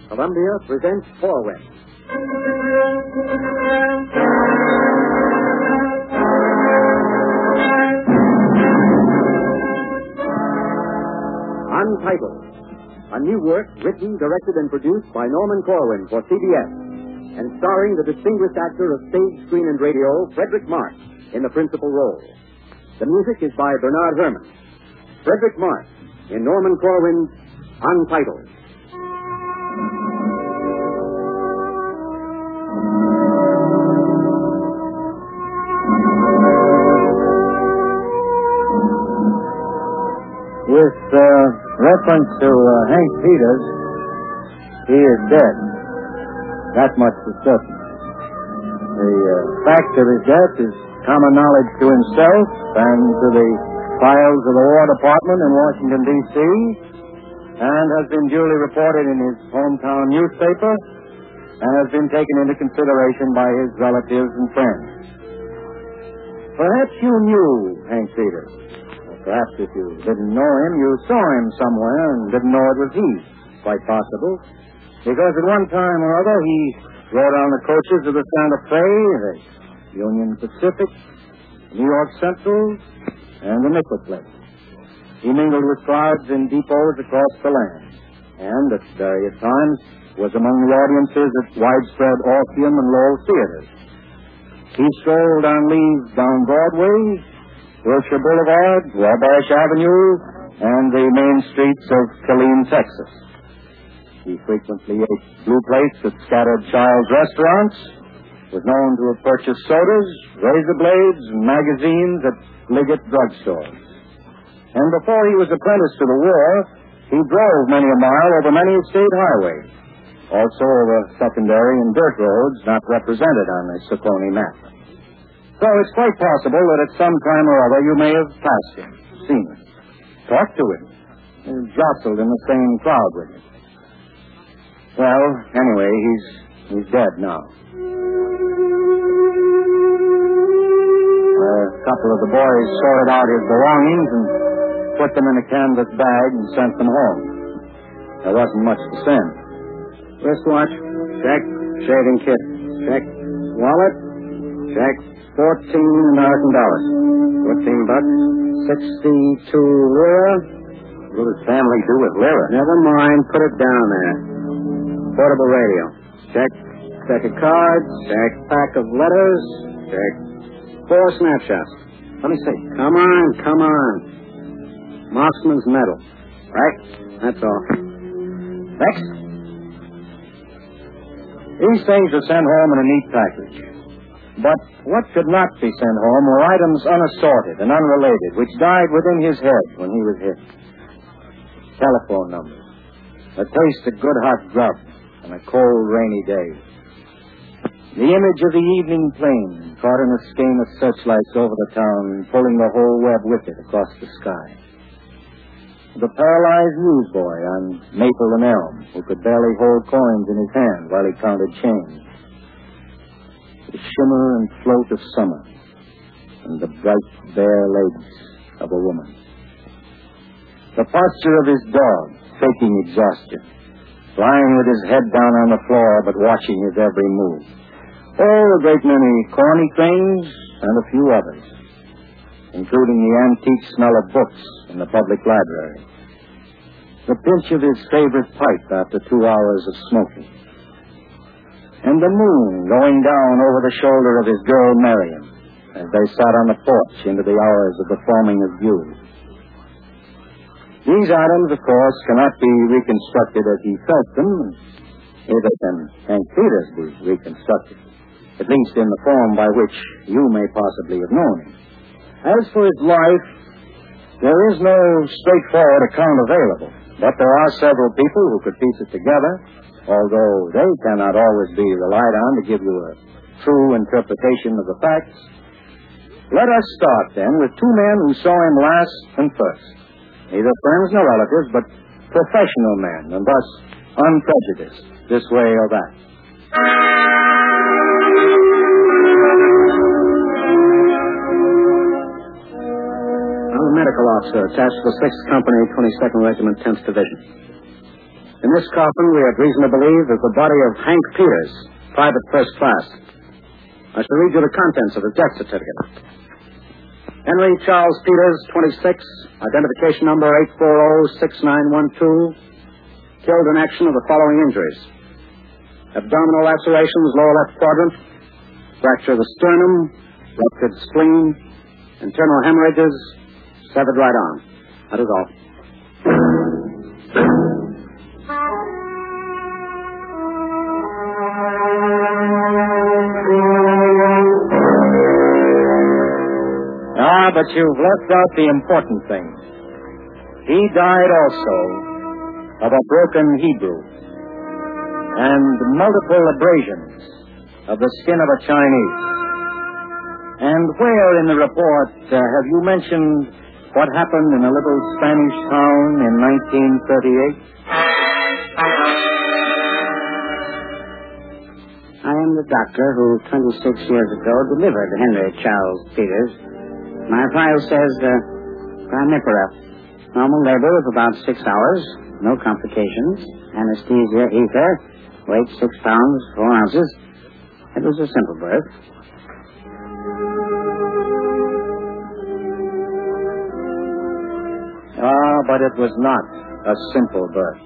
Columbia presents Corwin. Untitled, a new work written, directed, and produced by Norman Corwin for CBS, and starring the distinguished actor of stage, screen, and radio, Frederick March, in the principal role. The music is by Bernard Herrmann. Frederick March in Norman Corwin's Untitled. With reference to Hank Peters, he is dead. That much is certain. The fact of his death is common knowledge to himself and to the files of the War Department in Washington, D.C., and has been duly reported in his hometown newspaper and has been taken into consideration by his relatives and friends. Perhaps you knew Hank Peters. Perhaps if you didn't know him, you saw him somewhere and didn't know it was he. Quite possible. Because at one time or other, he rode on the coaches of the Santa Fe, the Union Pacific, New York Central, and the Nickel Plate. He mingled with crowds in depots across the land, and at various times was among the audiences at widespread Orpheum and Lowell theaters. He strolled on leaves down Broadway, Wilshire Boulevard, Wabash Avenue, and the main streets of Killeen, Texas. He frequently ate blue plates at scattered child's restaurants, was known to have purchased sodas, razor blades, and magazines at Liggett drugstores. And before he was apprenticed to the war, he drove many a mile over many a state highway, also over secondary and dirt roads not represented on the Saucony map. So it's quite possible that at some time or other you may have passed him, seen him, talked to him, and jostled in the same crowd with him. Well, anyway, he's dead now. A couple of the boys sorted out his belongings and put them in a canvas bag and sent them home. There wasn't much to send. Wristwatch, check. Shaving kit, check. Wallet, check. $14 American. $14. 62 lira. What does family do with lira? Never mind. Put it down there. Portable radio. Check. Deck of cards. Check. Pack of letters. Check. 4 snapshots. Let me see. Come on. Marksman's medal. Right? That's all. Next. These things are sent home in a neat package. But what could not be sent home were items unassorted and unrelated, which died within his head when he was hit. Telephone numbers, a taste of good hot grub, and a cold, rainy day. The image of the evening plane caught in a skein of searchlights over the town, pulling the whole web with it across the sky. The paralyzed newsboy on Maple and Elm, who could barely hold coins in his hand while he counted change. The shimmer and float of summer, and the bright, bare legs of a woman. The posture of his dog, faking exhaustion, lying with his head down on the floor but watching his every move. Oh, a great many corny things and a few others, including the antique smell of books in the public library, the pinch of his favorite pipe after 2 hours of smoking, and the moon going down over the shoulder of his girl Marion as they sat on the porch into the hours of the forming of dew. These items, of course, cannot be reconstructed as he felt them, neither can Hank Peters be reconstructed, at least in the form by which you may possibly have known him. As for his life, there is no straightforward account available, but there are several people who could piece it together, although they cannot always be relied on to give you a true interpretation of the facts. Let us start, then, with 2 men who saw him last and first. Neither friends nor relatives, but professional men, and thus unprejudiced, this way or that. I'm a medical officer attached to the 6th Company, 22nd Regiment, 10th Division. In this coffin, we have reason to believe, is the body of Hank Peters, private first class. I shall read you the contents of his death certificate. Henry Charles Peters, 26, identification number 8406912, killed in action of the following injuries: abdominal lacerations, lower left quadrant, fracture of the sternum, ruptured spleen, internal hemorrhages, severed right arm. That is all. But you've left out the important thing. He died also of a broken Hebrew and multiple abrasions of the skin of a Chinese. And where in the report have you mentioned what happened in a little Spanish town in 1938? I am the doctor who 26 years ago delivered Henry Charles Peters. My file says primipara. Normal labor of about 6 hours. No complications. Anesthesia, ether. Weight 6 pounds, 4 ounces. It was a simple birth. But it was not a simple birth.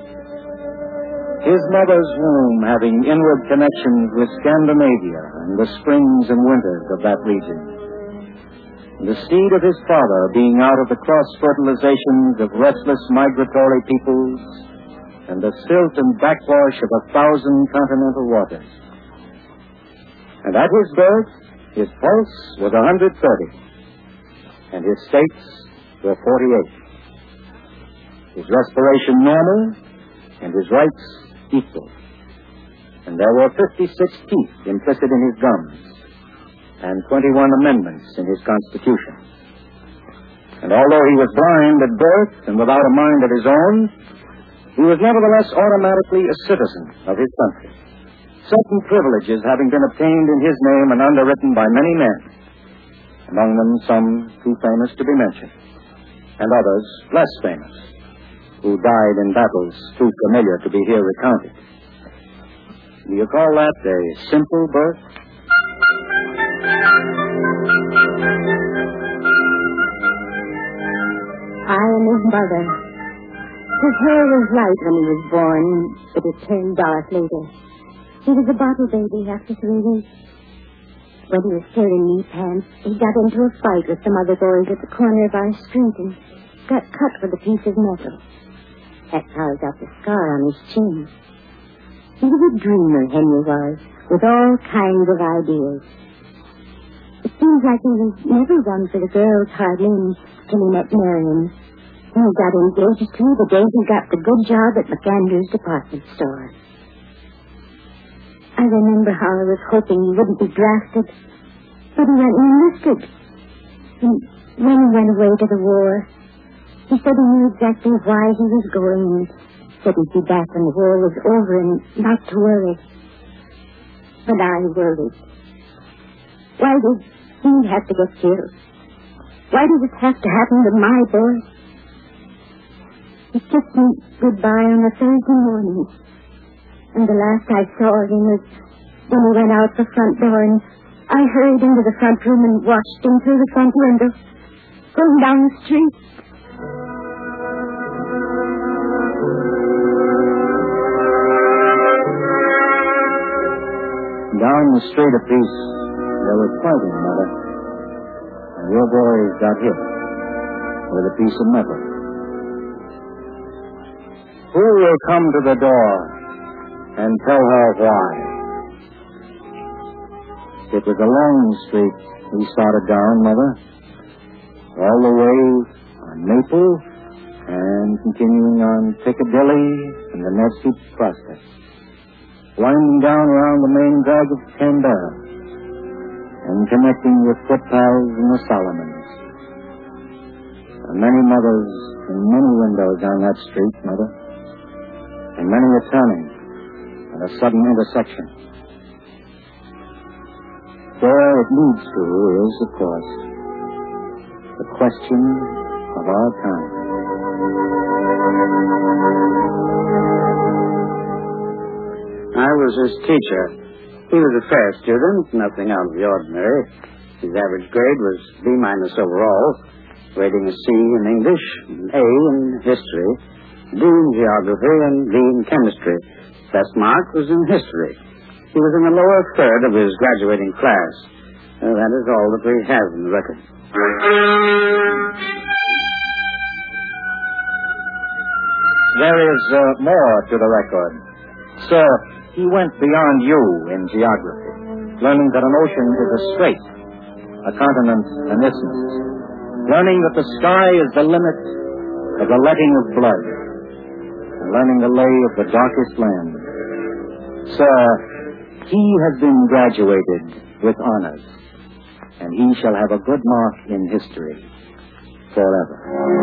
His mother's womb having inward connections with Scandinavia and the springs and winters of that region. The seed of his father being out of the cross-fertilizations of restless migratory peoples and the silt and backwash of 1,000 continental waters. And at his birth, his pulse was 130, and his states were 48. His respiration normal, and his rights equal. And there were 56 teeth implicit in his gums, and 21 amendments in his constitution. And although he was blind at birth and without a mind of his own, he was nevertheless automatically a citizen of his country, certain privileges having been obtained in his name and underwritten by many men, among them some too famous to be mentioned, and others less famous, who died in battles too familiar to be here recounted. Do you call that a simple birth? I am his mother. His hair was light when he was born, but it turned dark later. He was a bottle baby after 3 weeks. When he was still in knee pants, he got into a fight with some other boys at the corner of our street and got cut with a piece of metal. That's how he got the scar on his chin. He was a dreamer, Henry was, with all kinds of ideas. It seems like he was never one for the girls hardly until he met Marion. And he got engaged to the day he got the good job at McAndrew's department store. I remember how I was hoping he wouldn't be drafted, but he went and enlisted. And when he went away to the war, he said he knew exactly why he was going and said he'd be back when the war was over and not to worry. But I worried. Why did he have to get killed? Why did it have to happen to my boy? He kissed me goodbye on a Thursday morning. And the last I saw of him was when he went out the front door, and I hurried into the front room and watched him through the front window, going down the street. Down the street a piece, there was fighting, Mother. And your boys got hit with a piece of metal. Who will come to the door and tell her why? It was a long street we started down, Mother, all the way on Maple and continuing on Piccadilly and the Nevsky Prospect, winding down around the main drag of Canberra and connecting with footpaths in the Solomons. There are many mothers and many windows on that street, Mother, and many a turning and a sudden intersection. Where it leads to is, of course, the question of our time. was his teacher. He was a fair student, nothing out of the ordinary. His average grade was B- overall, rating a C in English, an A in history, D in geography, and D in chemistry. Best mark was in history. He was in the lower third of his graduating class. That is all that we have in the record. There is more to the record. Sir, he went beyond you in geography, learning that an ocean is a strait, a continent an isthmus, learning that the sky is the limit of the letting of blood, and learning the lay of the darkest land. Sir, he has been graduated with honors, and he shall have a good mark in history forever.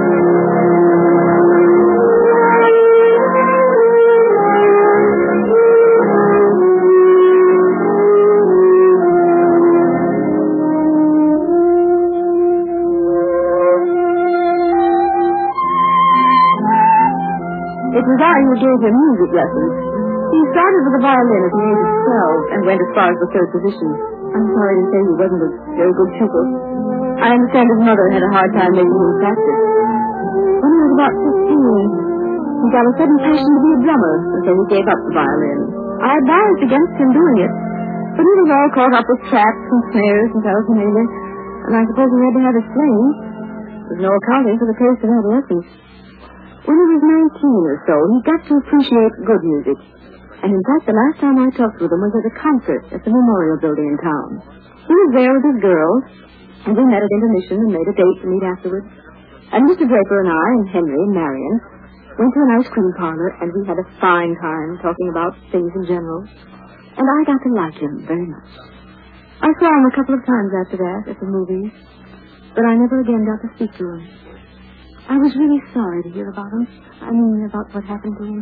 It was I who gave him music lessons. He started with the violin at the age of 12 and went as far as the third position. I'm sorry to say he wasn't a very good pupil. I understand his mother had a hard time making him practice. When he was about 15, he got a sudden passion to be a drummer, and so he gave up the violin. I advised against him doing it, but he was all caught up with traps and snares and paraphernalia, and I suppose he had to have his sling. There's no accounting for the taste of adolescence. When he was 19 or so, he got to appreciate good music. And in fact, the last time I talked with him was at a concert at the Memorial Building in town. He was there with his girls, and we met at intermission and made a date to meet afterwards. And Mr. Draper and I, and Henry and Marion, went to an ice cream parlor, and we had a fine time talking about things in general. And I got to like him very much. I saw him a couple of times after that at the movies, but I never again got to speak to him. I was really sorry to hear about him. I mean, about what happened to him.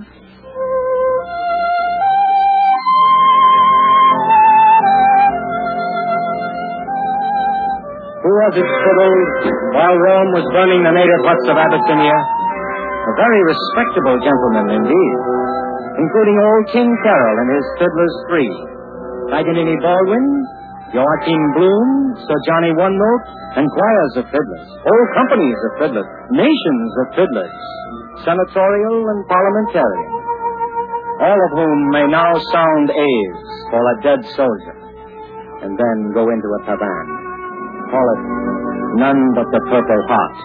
Who was it fiddled while Rome was burning the native huts of Abyssinia? A very respectable gentleman indeed, including old King Carol and his Fiddlers Three, Paganini Baldwin, Joachim Bloom, Sir Johnny One Note, and choirs of fiddlers, whole companies of fiddlers, nations of fiddlers, senatorial and parliamentarian, all of whom may now sound A's for a dead soldier, and then go into a taban. Call it None But the Purple Heart.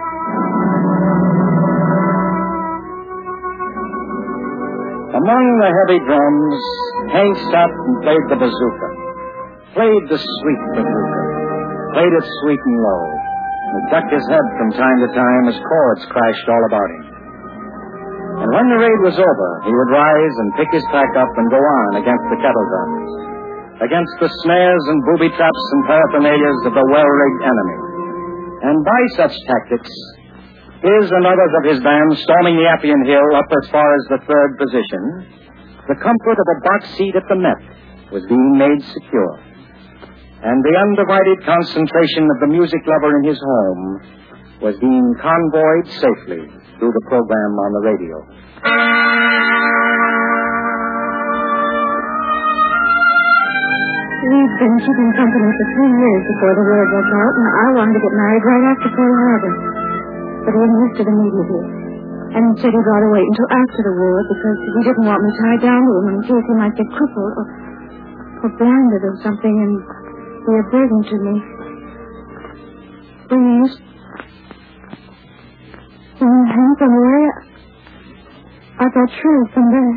Among the heavy drums, Hank sat and played the bazooka. Played the sweet bazooka. Played it sweet and low. He ducked his head from time to time as chords crashed all about him. And when the raid was over, he would rise and pick his pack up and go on against the kettle drums, against the snares and booby traps and paraphernalias of the well-rigged enemy. And by such tactics, his and others of his band storming the Appian Hill up as far as the third position, the comfort of a box seat at the Met was being made secure. And the undivided concentration of the music lover in his home was being convoyed safely through the program on the radio. We'd been keeping company for 3 years before the war broke out, and I wanted to get married right after Pearl Harbor. But he enlisted immediately, and said he'd rather wait until after the war because he didn't want me tied down to him in case he might get crippled or blinded or something and be a burden to me. Please. Hank, on the way, I got sure someday.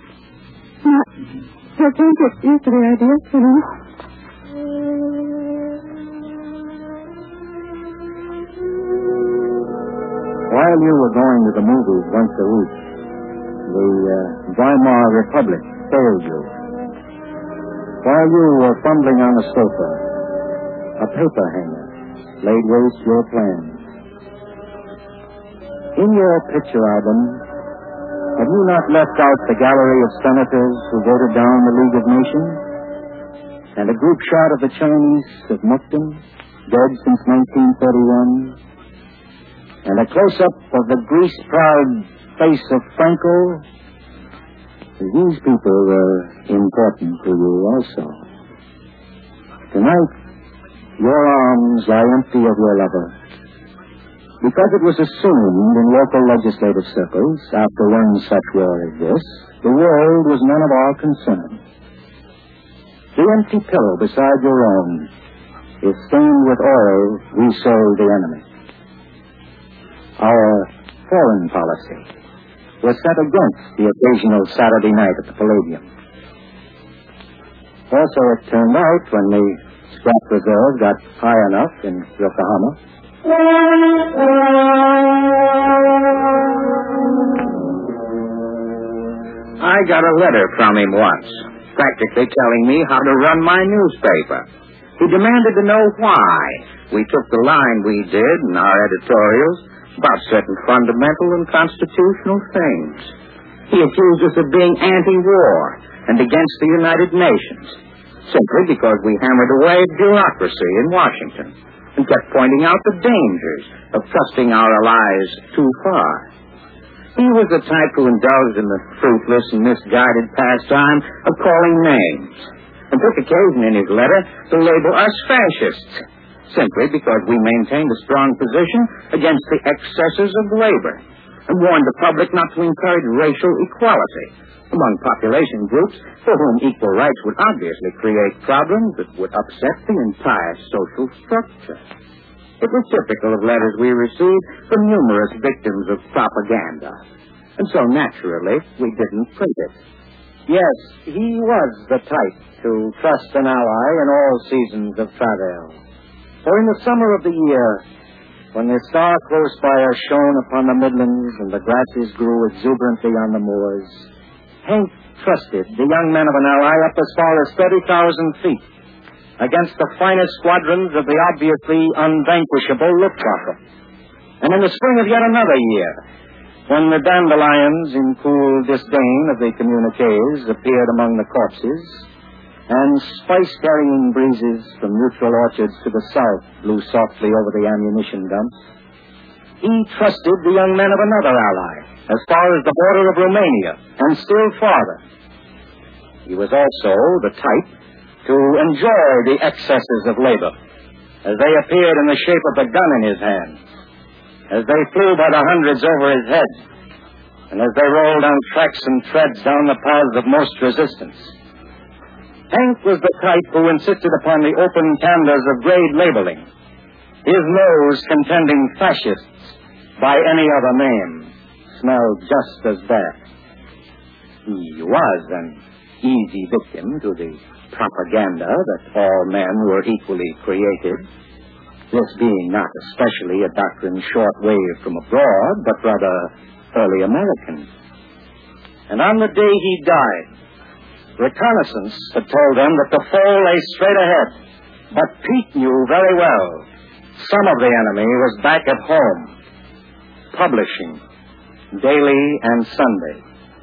I can't get used to the idea, you know. While you were going to the movies once a week, the Weimar Republic failed you. While you were fumbling on the sofa, a paper hanger laid waste your plans. In your picture album, have you not left out the gallery of senators who voted down the League of Nations? And a group shot of the Chinese of Mukden, dead since 1931? And a close-up of the grease-proud face of Franco? These people were important to you also. Tonight, your arms lie empty of your lover. Because it was assumed in local legislative circles, after one such war as this, the world was none of our concern. The empty pillow beside your own is stained with oil we sold the enemy. Our foreign policy was set against the occasional Saturday night at the Palladium. Also, it turned out when the scrap reserve got high enough in Yokohama, I got a letter from him once, practically telling me how to run my newspaper. He demanded to know why we took the line we did in our editorials about certain fundamental and constitutional things. He accused us of being anti-war and against the United Nations, simply because we hammered away bureaucracy in Washington and kept pointing out the dangers of trusting our allies too far. He was the type who indulged in the fruitless and misguided pastime of calling names, and took occasion in his letter to label us fascists, simply because we maintained a strong position against the excesses of labor, and warned the public not to encourage racial equality among population groups for whom equal rights would obviously create problems that would upset the entire social structure. It was typical of letters we received from numerous victims of propaganda, and so naturally we didn't print it. yes, he was the type to trust an ally in all seasons of travail. For in the summer of the year, when the star close by us shone upon the midlands and the grasses grew exuberantly on the moors, Hank trusted the young men of an ally up as far as 30,000 feet against the finest squadrons of the obviously unvanquishable Luftwaffe. And in the spring of yet another year, when the dandelions in cool disdain of the communiques appeared among the corpses, and spice-carrying breezes from neutral orchards to the south blew softly over the ammunition dumps, he trusted the young men of another ally as far as the border of Romania and still farther. He was also the type to enjoy the excesses of labor as they appeared in the shape of a gun in his hand, as they flew by the hundreds over his head, and as they rolled on tracks and treads down the paths of most resistance. Hank was the type who insisted upon the open candors of grade labeling, his nose contending fascists by any other name smelled just as bad. He was an easy victim to the propaganda that all men were equally created, this being not especially a doctrine short-wave from abroad, but rather early American. And on the day he died, reconnaissance had told them that the foe lay straight ahead, but Pete knew very well some of the enemy was back at home, publishing daily and Sunday.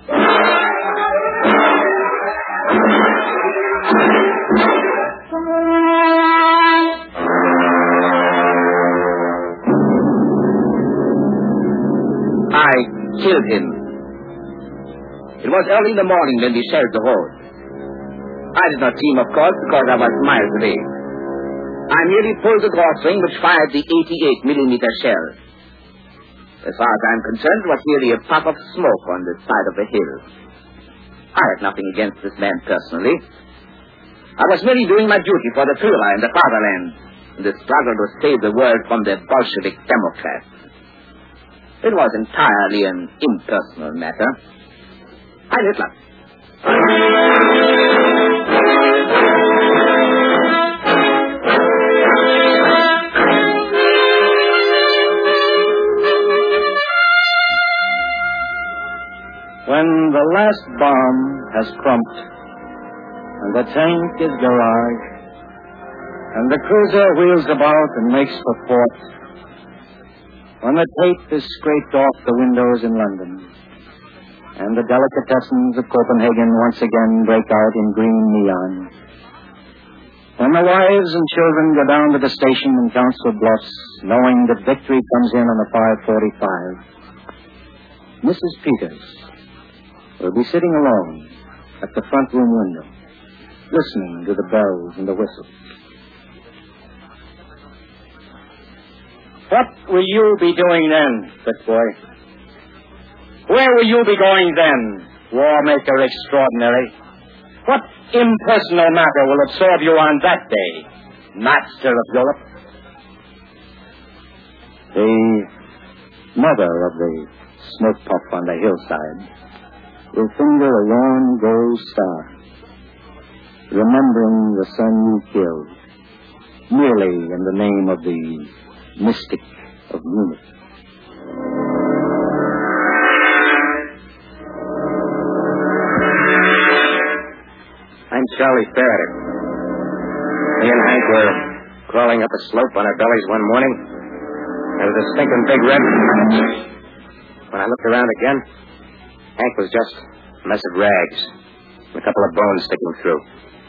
I killed him. It was early in the morning when we shared the road. I did not see him, of course, because I was miles away. I merely pulled the drawstring which fired the 88-millimeter shell. As far as I'm concerned, it was merely a puff of smoke on the side of the hill. I had nothing against this man personally. I was merely doing my duty for the Führer and the fatherland in the struggle to save the world from the Bolshevik Democrats. It was entirely an impersonal matter. Heil Hitler. When the last bomb has crumped, and the tank is garaged, and the cruiser wheels about and makes for port, when the tape is scraped off the windows in London, and the delicatessens of Copenhagen once again break out in green neon, when the wives and children go down to the station in Council Bluffs, knowing that victory comes in on the 5:45, Mrs. Peters, will be sitting alone at the front room window, listening to the bells and the whistles. What will you be doing then, Fitzboy? Where will you be going then, war maker extraordinary? What impersonal matter will absorb you on that day, master of Europe? The mother of the smoke puff on the hillside will finger a long gold star, remembering the son you killed, merely in the name of the mystic of Munich. I'm Charlie Faraday. Me and Hank were crawling up a slope on our bellies one morning. There was a stinking big red. When I looked around again, Hank was just a mess of rags and a couple of bones sticking through.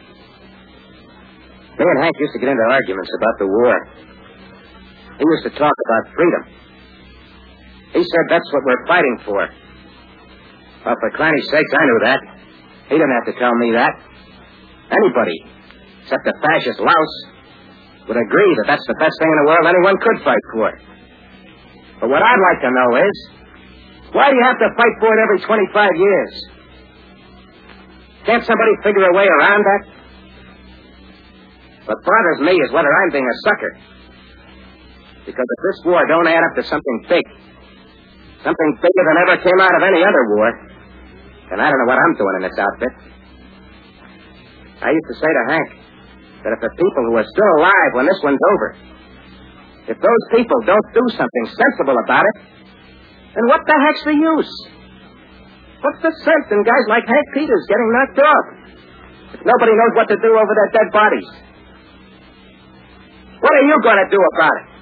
Me and Hank used to get into arguments about the war. He used to talk about freedom. He said that's what we're fighting for. Well, for Clancy's sakes, I knew that. He didn't have to tell me that. Anybody, except a fascist louse, would agree that that's the best thing in the world anyone could fight for. But what I'd like to know is, why do you have to fight for it every 25 years? Can't somebody figure a way around that? What bothers me is whether I'm being a sucker. Because if this war don't add up to something big, something bigger than ever came out of any other war, then I don't know what I'm doing in this outfit. I used to say to Hank that if the people who are still alive when this one's over, if those people don't do something sensible about it, then what the heck's the use? What's the sense in guys like Hank Peters getting knocked off if nobody knows what to do over their dead bodies? What are you going to do about it?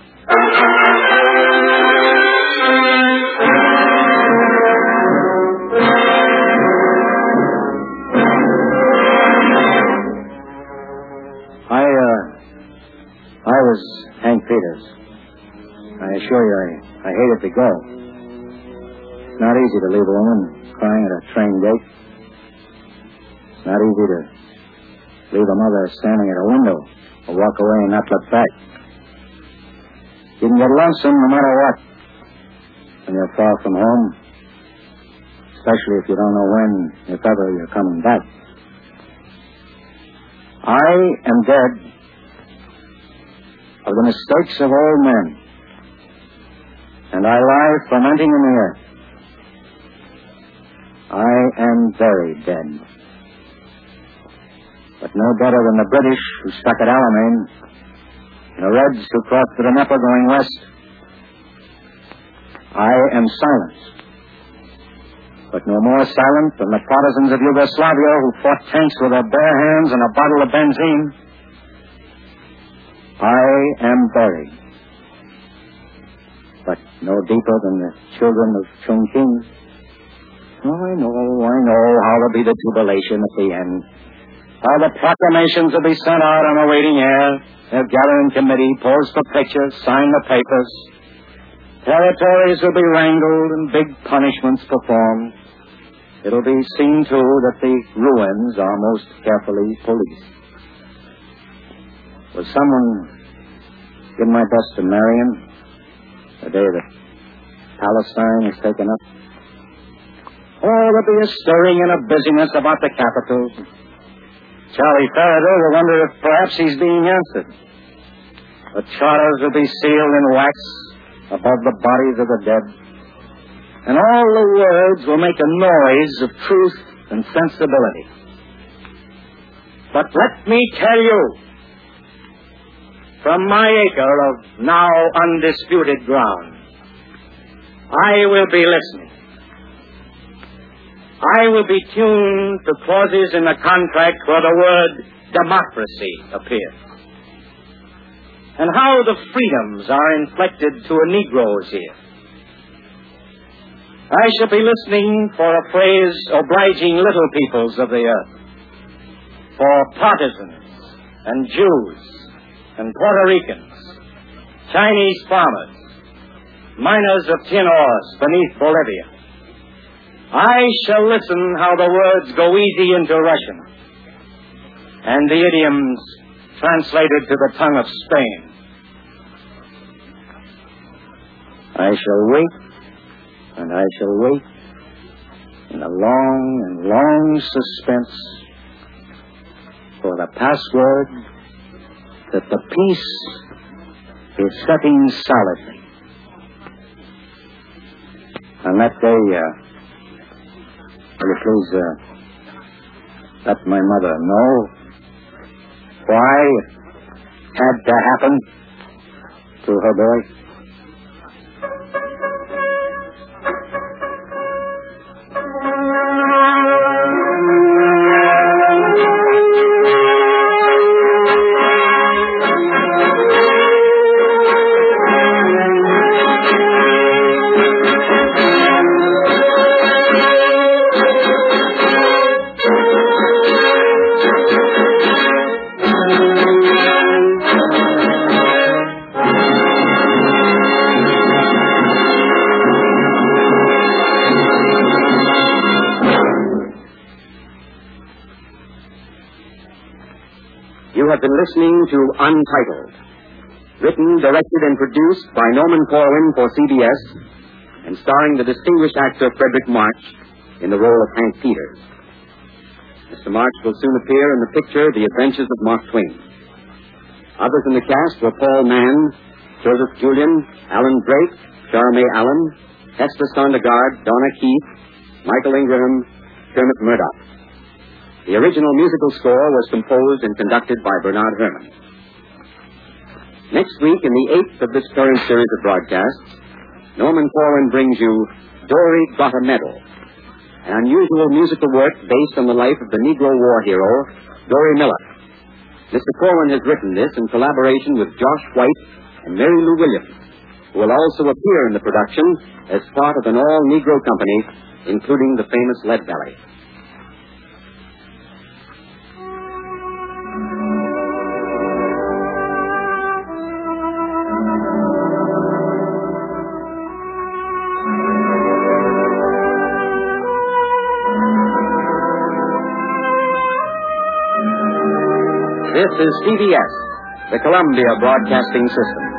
I was Hank Peters. I assure you, I hated to go. It's not easy to leave a woman crying at a train gate. It's not easy to leave a mother standing at a window or walk away and not look back. You can get lonesome no matter what when you're far from home, especially if you don't know when, if ever, you're coming back. I am dead of the mistakes of old men, and I lie fermenting in the earth. I am very dead, but no better than the British who stuck at Alamein, and the Reds who crossed the Dnieper going west. I am silenced, but no more silent than the partisans of Yugoslavia who fought tanks with their bare hands and a bottle of benzene. I am buried, but no deeper than the children of Chongqing. Oh, I know how there'll be the jubilation at the end. How the proclamations will be sent out on a waiting air. They'll gather in committee, pose for pictures, sign the papers. Territories will be wrangled and big punishments performed. It'll be seen, too, that the ruins are most carefully policed. Will someone give my best to Marion the day that Palestine is taken up? Oh, there'll be a stirring and a busyness about the capital. Charlie Faraday will wonder if perhaps he's being answered. The charters will be sealed in wax above the bodies of the dead. And all the words will make a noise of truth and sensibility. But let me tell you, from my acre of now undisputed ground, I will be listening. I will be tuned to clauses in the contract where the word democracy appears. And how the freedoms are inflected to a Negroes here. I shall be listening for a phrase obliging little peoples of the earth, for partisans and Jews and Puerto Ricans, Chinese farmers, miners of tin ores beneath Bolivia, I shall listen how the words go easy into Russian, and the idioms translated to the tongue of Spain. I shall wait, and I shall wait in a long and long suspense for the password that the peace is setting solidly. And that day, will you please let my mother know why it had to happen to her boy? You have been listening to Untitled, written, directed, and produced by Norman Corwin for CBS, and starring the distinguished actor Frederick March in the role of Hank Peters. Mr. March will soon appear in the picture The Adventures of Mark Twain. Others in the cast were Paul Mann, Joseph Julian, Alan Drake, Charmaine Allen, Hester Sondergaard, Donna Keith, Michael Ingraham, Kermit Murdoch. The original musical score was composed and conducted by Bernard Herrmann. Next week, in the 8th of this current series of broadcasts, Norman Corwin brings you Dory Got a Medal, an unusual musical work based on the life of the Negro War hero, Dory Miller. Mr. Corwin has written this in collaboration with Josh White and Mary Lou Williams, who will also appear in the production as part of an all-Negro company, including the famous Lead Belly. This is CBS, the Columbia Broadcasting System.